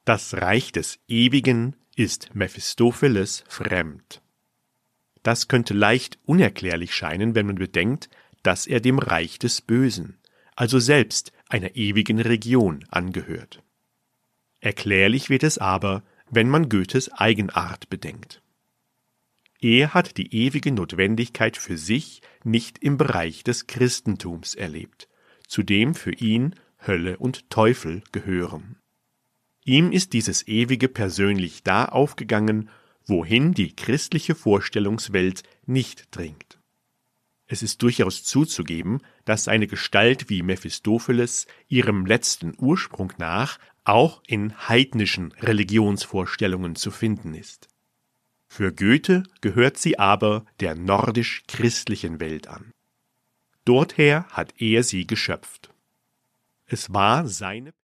Das Reich des Ewigen ist Mephistopheles fremd. Das könnte leicht unerklärlich scheinen, wenn man bedenkt, dass er dem Reich des Bösen, also selbst einer ewigen Region, angehört. Erklärlich wird es aber, wenn man Goethes Eigenart bedenkt. Er hat die ewige Notwendigkeit für sich nicht im Bereich des Christentums erlebt, zu dem für ihn Hölle und Teufel gehören. Ihm ist dieses Ewige persönlich da aufgegangen, wohin die christliche Vorstellungswelt nicht dringt. Es ist durchaus zuzugeben, dass eine Gestalt wie Mephistopheles ihrem letzten Ursprung nach auch in heidnischen Religionsvorstellungen zu finden ist. Für Goethe gehört sie aber der nordisch-christlichen Welt an. Dorther hat er sie geschöpft. Es war seine